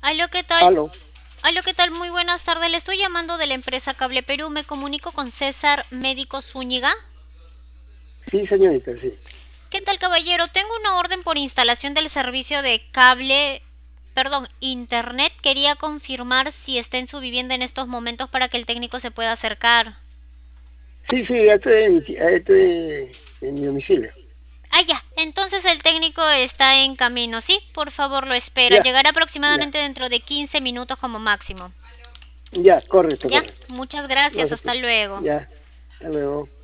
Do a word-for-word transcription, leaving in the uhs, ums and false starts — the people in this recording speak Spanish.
Aló, ¿qué tal? Aló. Aló, ¿qué tal? Muy buenas tardes. Le estoy llamando de la empresa Cable Perú. Me comunico con César Médico Zúñiga. Sí, señorita, sí. ¿Qué tal, caballero? Tengo una orden por instalación del servicio de cable, perdón, internet. Quería confirmar si está en su vivienda en estos momentos para que el técnico se pueda acercar. Sí, sí, ya estoy en, mi ti- ya estoy en mi domicilio. Ah, ya. Entonces el técnico está en camino, ¿sí? Por favor, lo espera. Ya, Llegará ya, aproximadamente dentro de quince minutos como máximo. ya, correcto, ¿Ya? correcto. Muchas No gracias. se Hasta preocupe. luego. Ya, hasta luego.